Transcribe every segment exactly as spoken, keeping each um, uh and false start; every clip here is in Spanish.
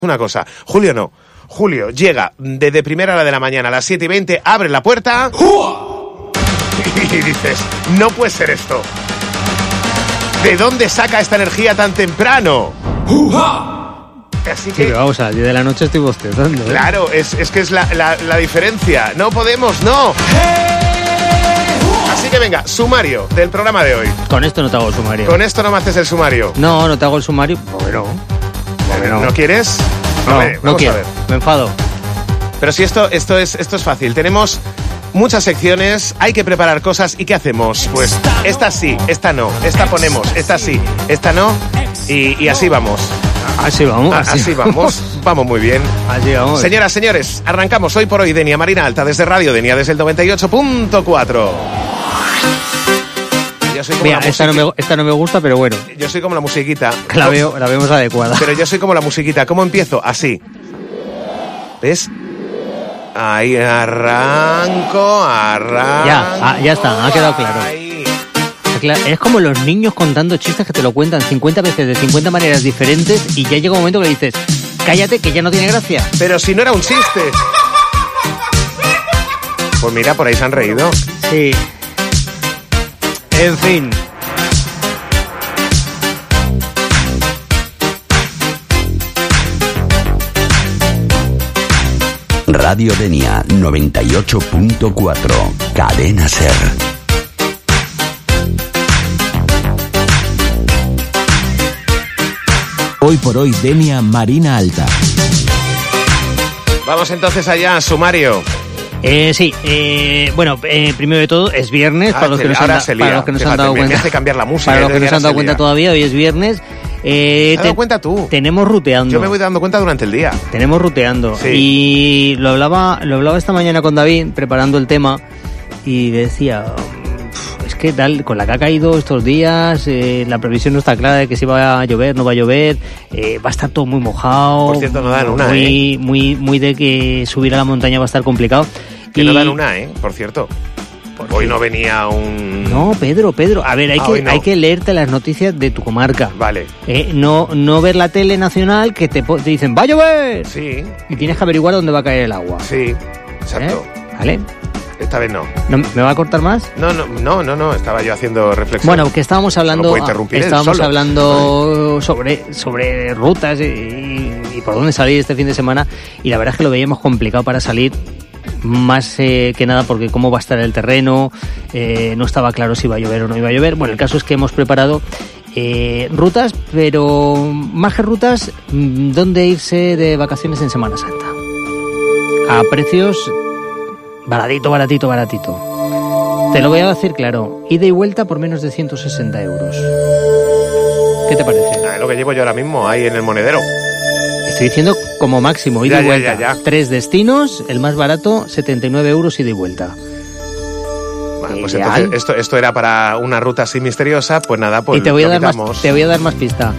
Una cosa, Julio no. Julio llega desde primera hora de la mañana a las siete y veinte, abre la puerta y dices, no puede ser esto. ¿De dónde saca esta energía tan temprano? Así que... Sí, vamos, a las diez de la noche estoy bostezando. ¿eh? Claro, es, es que es la, la, la diferencia. No podemos, no. Así que venga, sumario del programa de hoy. Con esto no te hago el sumario. Con esto no me haces el sumario. No, no te hago el sumario. Bueno, bueno. ¿No quieres? No, Vale, no quiero. Me enfado. Pero si esto, esto, es, esto es fácil. Tenemos muchas secciones, hay que preparar cosas. ¿Y qué hacemos? Pues esta sí, esta no, esta ponemos, esta sí, esta no. Y, y así vamos. Así vamos. Así, así vamos. Vamos muy bien. Así vamos. Señoras, señores, arrancamos hoy por hoy Denia Marina Alta desde Radio Denia, desde el noventa y ocho punto cuatro. Yo soy como Mira, la esta no, me, esta no me gusta, pero bueno. Yo soy como la musiquita. La, veo, la vemos adecuada. Pero yo soy como la musiquita. ¿Cómo empiezo? Así. ¿Ves? Ahí arranco, arranco. Ya, ah, ya está, ha quedado claro. Ahí. Es como los niños contando chistes que te lo cuentan cincuenta veces de cincuenta maneras diferentes y ya llega un momento que le dices, cállate, que ya no tiene gracia. Pero si no era un chiste. Pues mira, por ahí se han reído. Sí. En fin. Radio Denia noventa y ocho punto cuatro. Cadena Ser. Hoy por hoy Denia Marina Alta. Vamos entonces allá, sumario. Eh, sí, eh, bueno, eh, primero de todo es viernes, ah, para los que nos han, da, para los que nos han dado cuenta. Me hace cambiar la música. Para los que nos han dado cuenta todavía, hoy es viernes. Eh, ¿Te has dado cuenta tú? Tenemos ruteando. Yo me voy dando cuenta durante el día. Tenemos ruteando. Sí. Y lo hablaba, lo hablaba esta mañana con David, preparando el tema, y decía, es que tal, con la que ha caído estos días, eh, la previsión no está clara de que si va a llover, no va a llover, eh, va a estar todo muy mojado. Por cierto, no dan una, muy, ¿eh? Muy, muy de que subir a la montaña va a estar complicado. Que y... no dan una, ¿eh? Por cierto. Hoy no venía un... No, Pedro, Pedro. A ver, hay, ah, que, no. hay que leerte las noticias de tu comarca. Vale. Eh, no, no ver la tele nacional que te, te dicen ¡va a llover! Sí. Y tienes que averiguar dónde va a caer el agua. Sí, exacto. ¿Eh? ¿Vale? Esta vez no. no. ¿Me va a cortar más? No, no, no, no, no. Estaba yo haciendo reflexión. Bueno, que estábamos hablando... No puedo interrumpir estábamos solo. hablando sobre, sobre rutas y, y por dónde salir este fin de semana. Y la verdad es que lo veíamos complicado para salir. Más eh, que nada porque cómo va a estar el terreno, eh, no estaba claro si iba a llover o no iba a llover. Bueno, el caso es que hemos preparado eh, rutas, pero más que rutas, dónde irse de vacaciones en Semana Santa. A precios baratito, baratito, baratito. Te lo voy a decir claro, ida y vuelta por menos de ciento sesenta euros. ¿Qué te parece? Ah, lo que llevo yo ahora mismo, ahí en el monedero. Estoy diciendo como máximo, ida ya, y vuelta. Ya, ya, ya. Tres destinos, el más barato, setenta y nueve euros ida y vuelta. Bueno, pues entonces esto, esto era para una ruta así misteriosa, pues nada, pues y te voy a lo dar quitamos. más, te voy a dar más pista.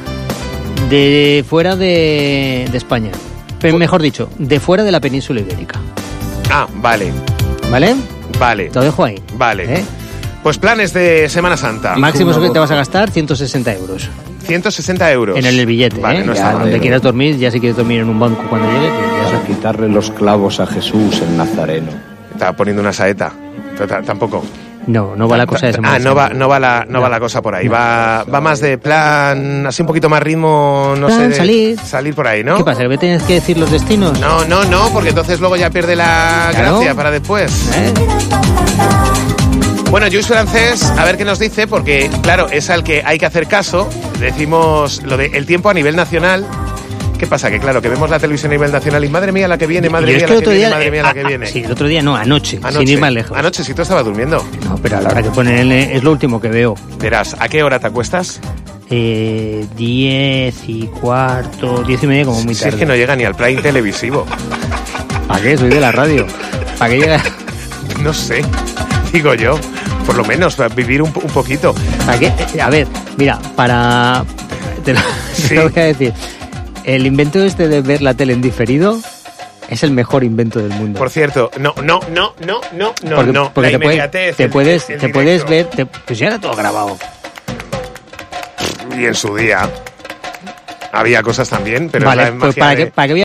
De fuera de, de España. Pero mejor dicho, de fuera de la península ibérica. Ah, vale. ¿Vale? Vale. Lo dejo ahí. Vale. ¿Eh? Pues planes de Semana Santa. Máximo que te vas a gastar ciento sesenta euros. ciento sesenta euros. En el billete, vale, ¿eh? No ya, donde quieras dormir, ya si quieres dormir en un banco cuando llegue, ya Para quitarle los clavos a Jesús el Nazareno. Estaba poniendo una saeta. Pero tampoco. No, no va la cosa de Semana Ah, no va, no va la, no, no va la cosa por ahí. No. Va, va más de plan, así un poquito más ritmo, no plan, sé. Salir. Salir por ahí, ¿no? ¿Qué pasa? ¿Que tienes que decir los destinos? No, no, no, porque entonces luego ya pierde la claro. gracia para después. ¿Eh? Bueno, Lluís Francés, a ver qué nos dice, porque, claro, es al que hay que hacer caso. Decimos lo de el tiempo a nivel nacional. ¿Qué pasa? Que claro, que vemos la televisión a nivel nacional y madre mía la que viene, madre mía la que viene, madre mía la que viene. Sí, el otro día no, anoche, anoche, sin ir más lejos. Anoche, si tú estabas durmiendo. No, pero a la hora que ponen es lo último que veo. Verás, ¿a qué hora te acuestas? Eh, diez y cuarto, diez y media como muy tarde. Si es que no llega ni al prime televisivo. ¿Para qué? Soy de la radio. ¿Para qué llega? No sé, digo yo. Por lo menos, para vivir un, un poquito. ¿Para qué? A ver, mira, para... Te lo, sí. te lo voy a decir. El invento este de ver la tele en diferido es el mejor invento del mundo. Por cierto, no, no, no, no, no, no, porque, no. Porque la te, puede, te el, puedes, el te puedes ver... Te, pues ya era todo grabado. Y en su día... Había cosas también, pero Vale, es la pues magia para de- que, para que